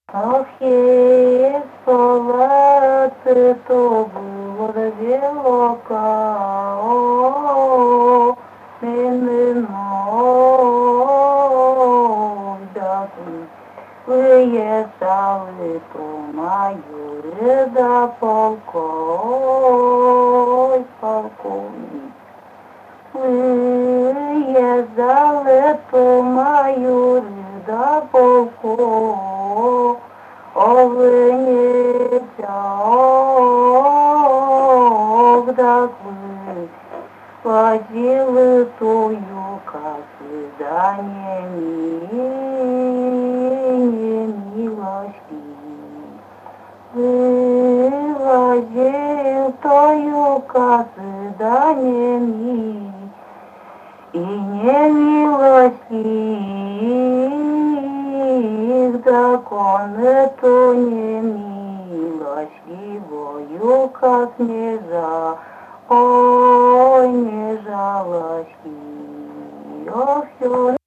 Ох, есть палацы, то было велока, о, выезжали то мою ряда полкой, полковник. Выезжали то мою ряда полкой, овыничок, да вы водили тую козы, да не милости. Вывозил тою козы, да не и не милостив, закон эту не милостивую, как не ой, не жалости. Ох,